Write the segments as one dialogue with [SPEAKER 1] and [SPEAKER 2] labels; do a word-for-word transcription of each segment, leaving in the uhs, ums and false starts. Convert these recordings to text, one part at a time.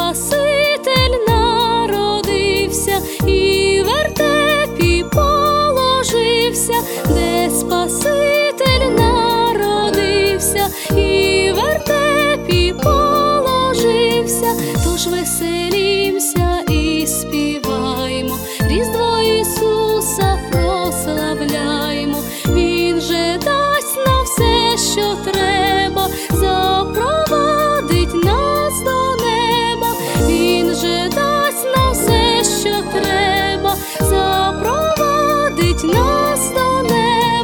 [SPEAKER 1] Спаситель народився і в вертепі положився, де Спаситель народився і в вертепі положився. Тож веселімся і співаймо, Різдво Ісуса прославляймо. Він же дасть нам все, що треба, запровадить нас до неба. Він же дасть нам все, що треба, запровадить нас до неба.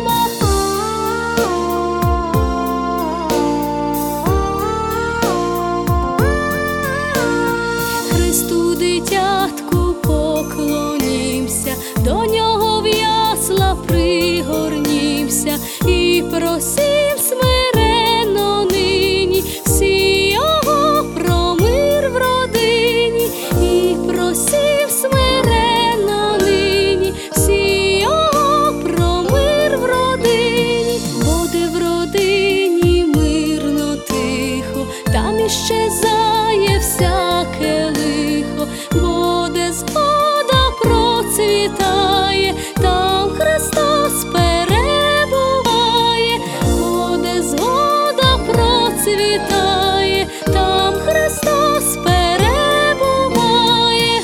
[SPEAKER 1] Христу дитятку поклонімся, до нього в ясла пригорнімся і просим смиренно нині всі його про мир в родині, і просим смиренно нині всі його про мир в родині. Буде в родині мирно тихо, там іщезає всяке лихо, буде згода процвітає, там Христос перебуває. Буде згода процвітає, там Христос перебуває.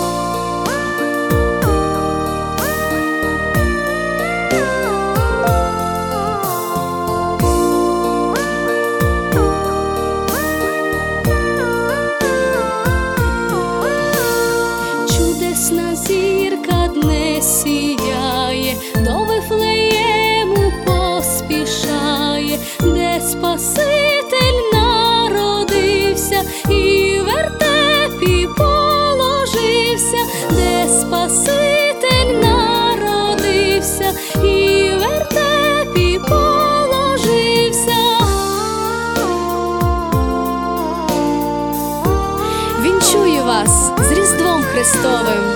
[SPEAKER 1] Чудесна зірка днес сіяє, до Вифлеєму поспішає, де Спаситель народився і в вертепі положився, де Спаситель народився і в вертепі положився. Він чує вас з Різдвом Христовим.